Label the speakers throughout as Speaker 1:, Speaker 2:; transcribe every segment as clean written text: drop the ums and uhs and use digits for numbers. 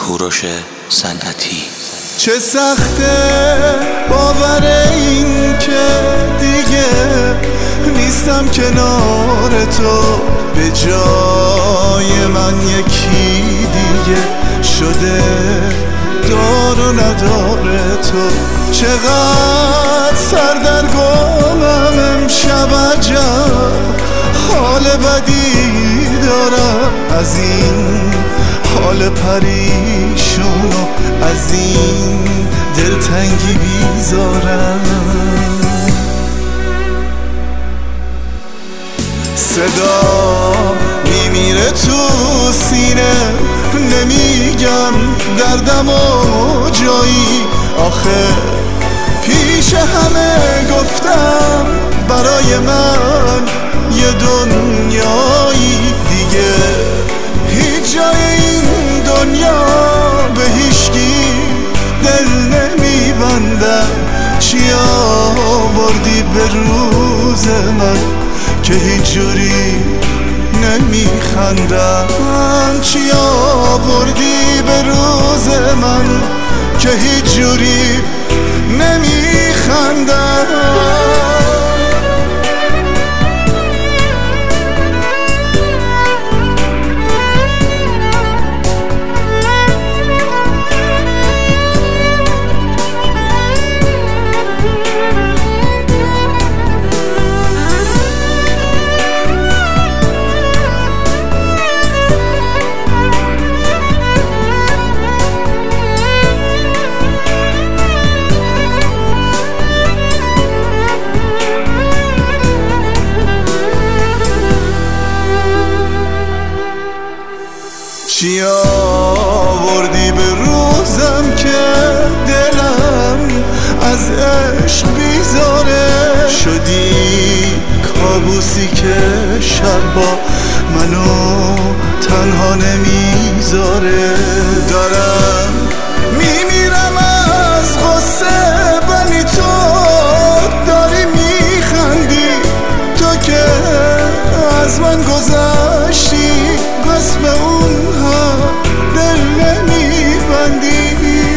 Speaker 1: کوروش صنعتی.
Speaker 2: چه سخته باور این که دیگه نیستم کنار تو، به جای من یکی دیگه شده دار و نداره تو. چقدر سردرگمم امشب، عجب حال بدی دارم از این حال پریشون و از این دلتنگی بیزارم. صدا میمیره تو سینه، نمیگم دردم و جایی، آخه پیش همه گفتم برای من یه دنیایی دیگه. هیچ جای این دنیا به هیچکی دل نمیبندم. چی آوردی به روز من که هیچ جوری نمیخندم؟ چی آوردی به روز من که هیچ جوری نمیخندم؟ چی آوردی به روزم که دلم از عشق بیزاره؟ شدی کابوسی که شب با منو تنها نمیذاره. دارم میمیرم از غصه، ولی تو داری میخندی. تو که از من گذشتی، پس به اونها دل نمیبندی.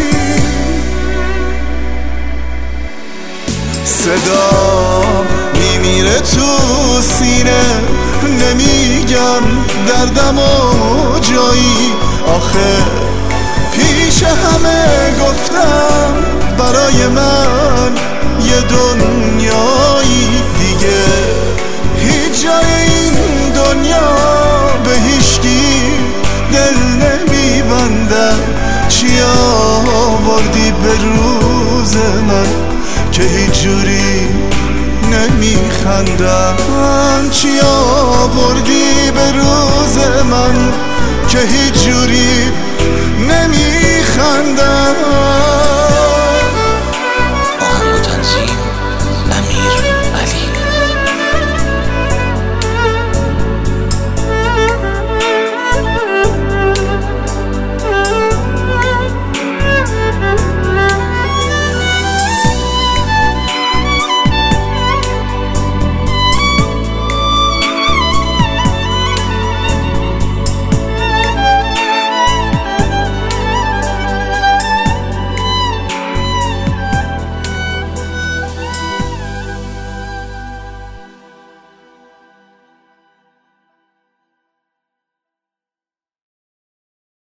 Speaker 2: صدا میمیره تو سینه، نمیگم دردم و جایی، آخه پیش همه گفتم برای من یه دنیایی دیگه. هیچ جای این دنیا به هیچکی دل نمیبندم. چی آوردی به روز من که هیچ جوری نمیخندم؟ چی آوردی به روز من که هیچ جوری نمیخندم؟